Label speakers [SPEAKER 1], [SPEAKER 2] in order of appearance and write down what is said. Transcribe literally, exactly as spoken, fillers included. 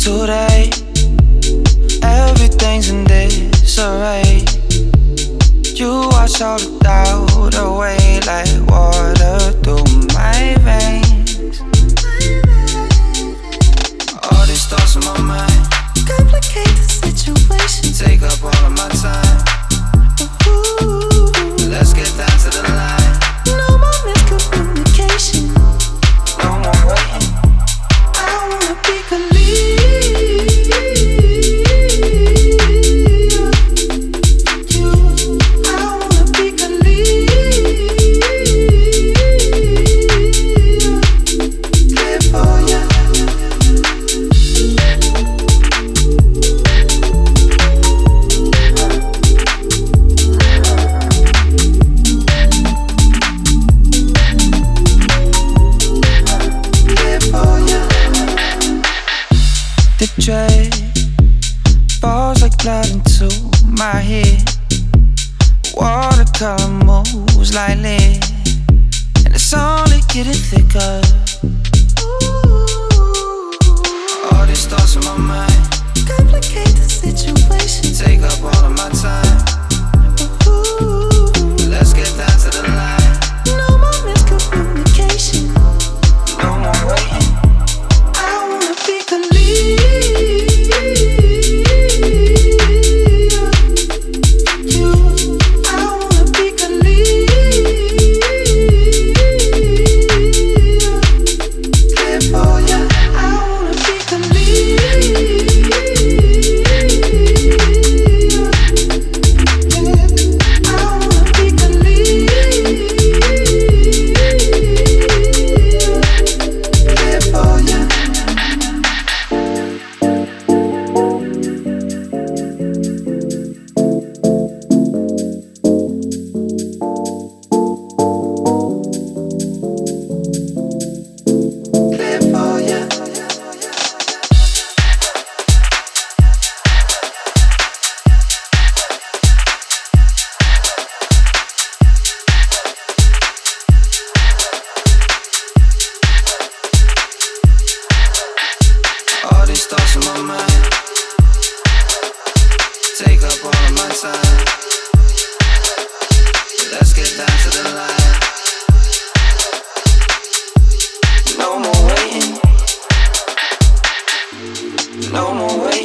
[SPEAKER 1] today. Everything's in disarray. You wash all the doubt away like water through my veins. All these thoughts in my mind complicate the situation, take up all of my time. Ooh, let's get down to the line. No more miscommunication, no more waiting. I wanna be clear. You, I wanna be clear. Clear for ya. The dread falls like blood into my head. Watercolor moves like lead, and it's only getting thicker. All these thoughts in my mind complicate the situation, take up all of my time. Ooh, let's get down to the line. No more miscommunication, no more waiting. I wanna be clear. All these thoughts in my mind take up all of my time. Let's get down to the line. No more waiting. No more waiting.